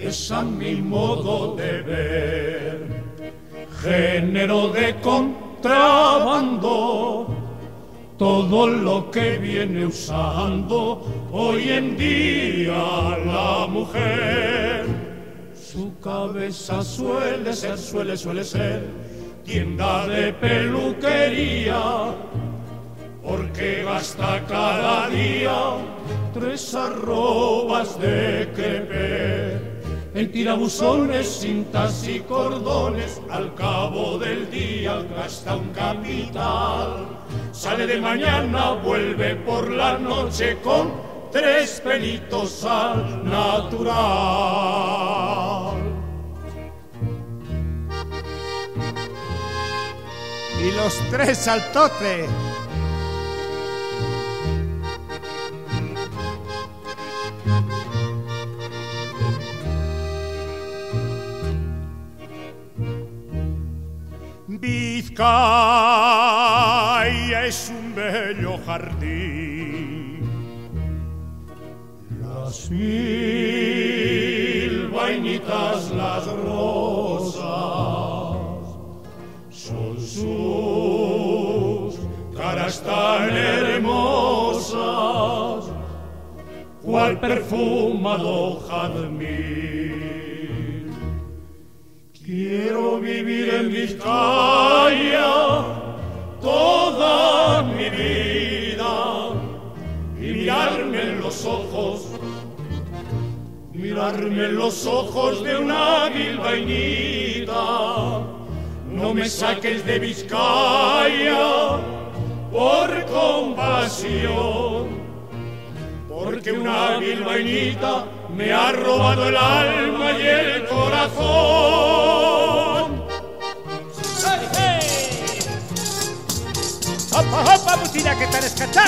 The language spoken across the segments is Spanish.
es a mi modo de ver, género de contrabando, todo lo que viene usando hoy en día la mujer. Su cabeza suele ser tienda de peluquería, porque gasta cada día 3 arrobas de crepé en tirabuzones, cintas y cordones. Al cabo del día gasta un capital, sale de mañana, vuelve por la noche con 3 pelitos al natural. Y los 3 al tote. Vizcaya es un bello jardín, las 1000 vainitas, las rosas, son sus caras tan hermosas, cual perfumado jazmín. Quiero vivir en Vizcaya toda mi vida y mirarme en los ojos de una bilbainita. No me saques de Vizcaya por compasión, porque una bilbainita me ha robado el alma y el corazón. ¡Hopa, hopa, musilla, que tal escachar!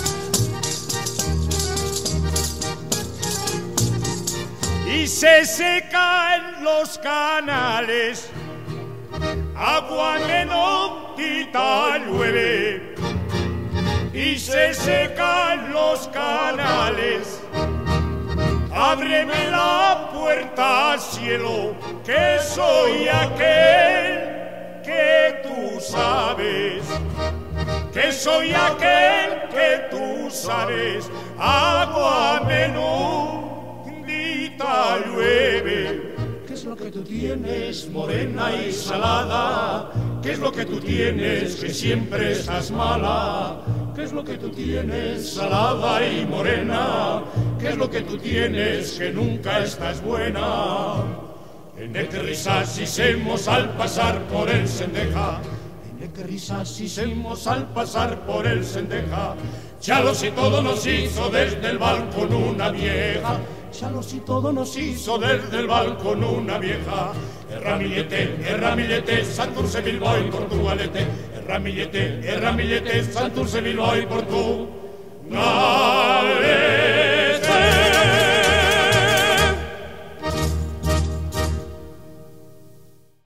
Y se secan los canales, agua menotita llueve. Y se secan los canales, ábreme la puerta, cielo, que soy aquel que tú sabes, que soy aquel que tú sabes. Agua menudita llueve. ¿Qué es lo que tú tienes, morena y salada? ¿Qué es lo que tú tienes, que siempre estás mala? ¿Qué es lo que tú tienes, salada y morena? ¿Qué es lo que tú tienes, que nunca estás buena? En el que risas hicimos al pasar por el Sendeja, en el que risas hicimos al pasar por el Sendeja. Chalos y todo nos hizo desde el balcón una vieja, chalos y todo nos hizo desde el balcón una vieja. Erramillete, Santurce, Bilbao y Portugalete. Erramillete, Santurce, Bilbao y Portugalete.